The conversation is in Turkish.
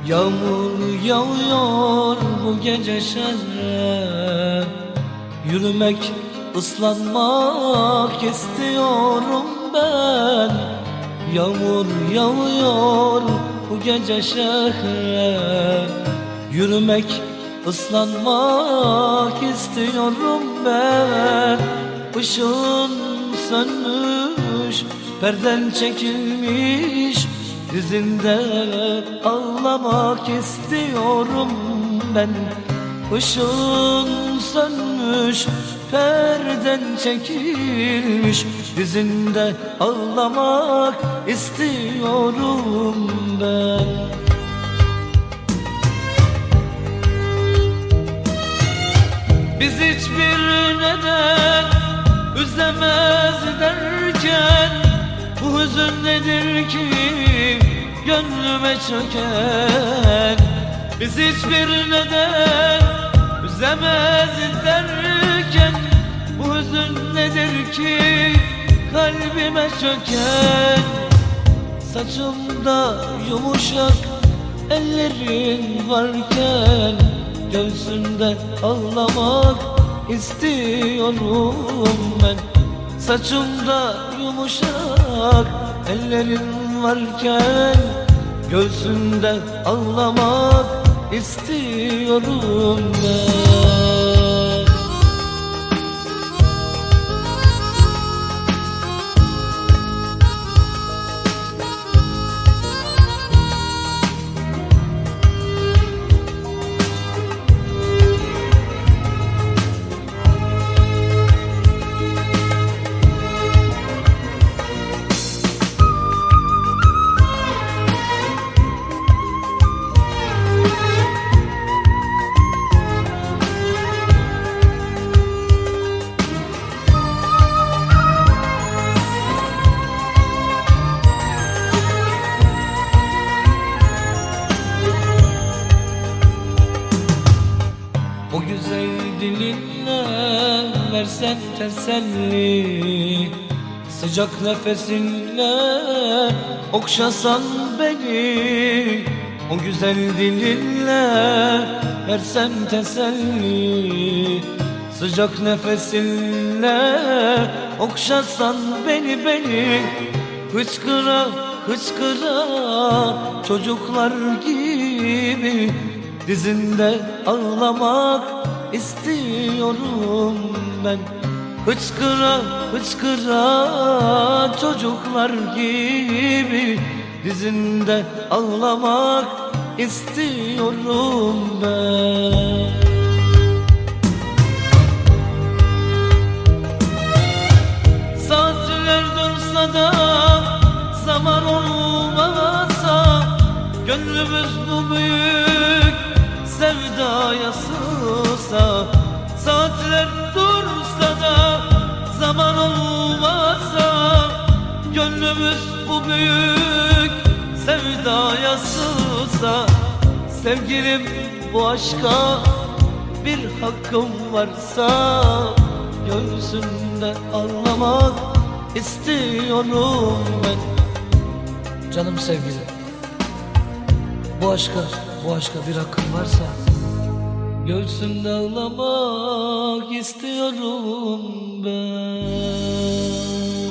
Yağmur yağıyor bu gece şehre, yürümek, ıslanmak istiyorum ben. Yağmur yağıyor bu gece şehre, yürümek, ıslanmak istiyorum ben. Işığın sönmüş, perden çekilmiş, dizinde ağlamak istiyorum ben. Işığın sönmüş, perden çekilmiş, dizinde ağlamak istiyorum ben. Biz hiçbir neden üzemez derken, bu hüzün nedir ki gönlüme çöken? Biz hiçbir neden üzemez derken, bu hüzün nedir ki kalbime çöken? Saçımda yumuşak ellerin varken, göğsünde ağlamak istiyorum ben. Saçımda yumuşak ellerin varken, göğsünde ağlamak istiyorum ben. O güzel dilinle versen teselli, sıcak nefesinle okşasan beni. O güzel dilinle versen teselli, sıcak nefesinle okşasan beni. Hıçkıra hıçkıra çocuklar gibi, dizinde ağlamak istiyorum ben. Hıçkıra hıçkıra çocuklar gibi, dizinde ağlamak istiyorum ben. Saatler dursa da, zaman olmasa, gönlümüz bu büyük sevdaya sığsa. Saatler dursa da, zaman olmasa, gönlümüz bu büyük sevdaya sığsa. Sevgilim, bu aşka bir hakkım varsa, göğsünde ağlamak istiyorum ben. Canım sevgilim, bu aşka bir hakkım varsa, göğsünde ağlamak istiyorum ben.